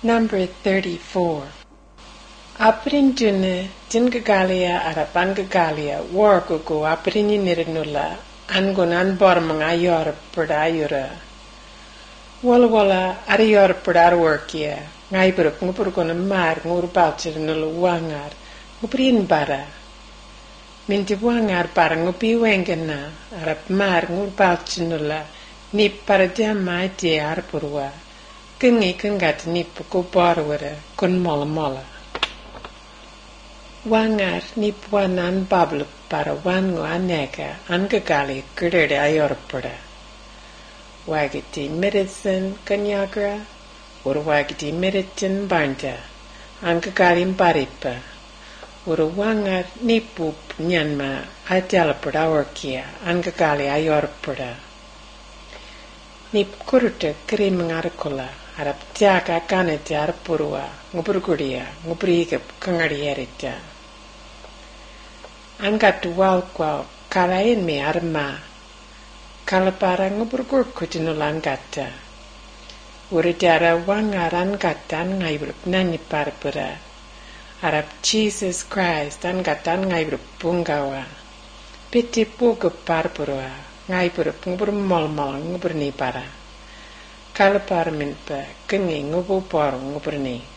Number 34. Aprin dune jingagalia arapangagalia wargugu aprini nirinula angunan bormang ayor perdayura. Wala ariyor perdarworkia ngaibruk ngupurgona mar ngurbalchir nula wangar nguprin bara. Minti wangar para ngupi wengena arap mar ngurbalchir nula nip para jamai dia arpurwa. Kengi kengat nip ko barwara kun mola. Wangar nip wanan bablu para wango aneka angagali gurede ayorpura. Wagiti medicine kanyagra or wagiti medicine banta angagali baripa or wangar nipup nyanma ajalpura orkia angagali ayorpura. Nip kurute krimangarkola arap tiaka kanete arpurwa ngupurgudia nguprigap kangarierita. Angat walkwa kalain me arma kalapara ngupurgur kutinulangata. Uridara wangaran gatan ngaibruk nani parpura arap Jesus Christ angatan ngaibruk bungawa. Piti pugup parpurwa ngaibruk ngupur mol ngupurni para. Kalapar minpa kengi ngupu por ngupurni.